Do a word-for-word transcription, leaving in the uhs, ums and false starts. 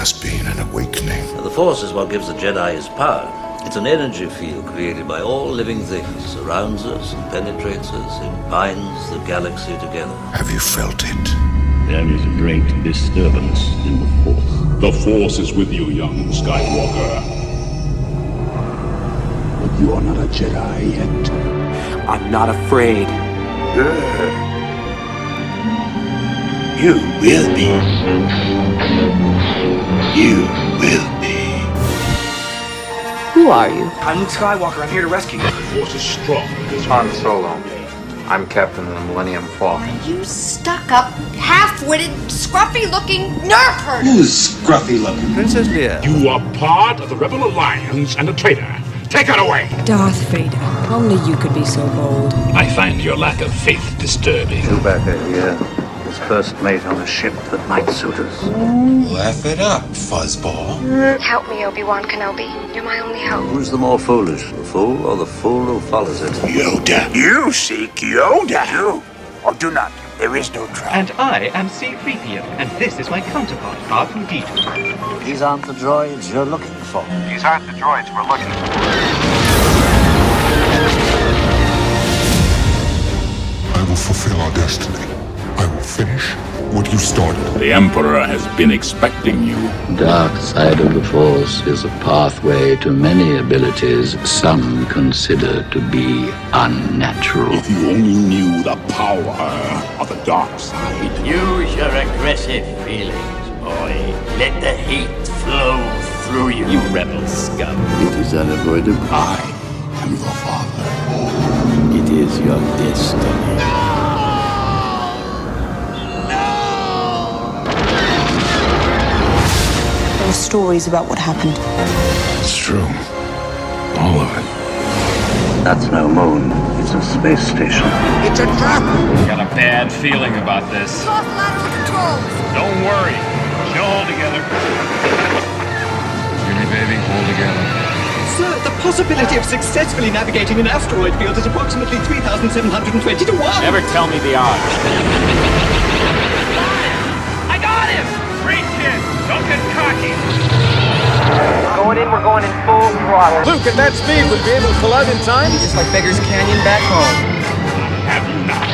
has been an awakening. The Force is what gives the Jedi his power. It's an energy field created by all living things, surrounds us and penetrates us, it binds the galaxy together. Have you felt it? There is a great disturbance in the Force. The Force is with you, young Skywalker. But you are not a Jedi yet. I'm not afraid. You will be. You will be. Who are you? I'm Luke Skywalker. I'm here to rescue you. The Force is strong. Han Solo. I'm Captain of the Millennium Falcon. You stuck-up, half-witted, scruffy-looking nerf herder! Who's scruffy-looking? Princess Leia. You are part of the Rebel Alliance and a traitor. Take her away! Darth Vader. Only you could be so bold. I find your lack of faith disturbing. Chewbacca here. His first mate on a ship that might suit us. Laugh it up, fuzzball. Help me, Obi-Wan Kenobi. You're my only hope. Who's the more foolish, the fool or the fool who follows it? Yoda. You seek Yoda. Do or do not. There is no trial. And I am C three P O, and this is my counterpart, R two D two. These aren't the droids you're looking for. These aren't the droids we're looking for. I will fulfill our destiny. I will finish what you started. The Emperor has been expecting you. Dark side of the Force is a pathway to many abilities some consider to be unnatural. If you only knew the power of the dark side. Use your aggressive feelings, boy. Let the hate flow through you. You rebel scum. It is unavoidable. I am your father. It is your destiny. There are stories about what happened. It's true. All of it. That's no moon. It's a space station. It's a trap! Got a bad feeling about this. Lost lateral controls! Don't worry. She'll hold together. Jimmy, baby, hold together. Sir, the possibility of successfully navigating an asteroid field is approximately three thousand seven hundred twenty to one. Never tell me the odds. I got him! Great kid! Don't get cocky! Going in, we're going in full throttle. Luke, at that speed, would be able to pull out in time? Just like Beggar's Canyon back home. Have you not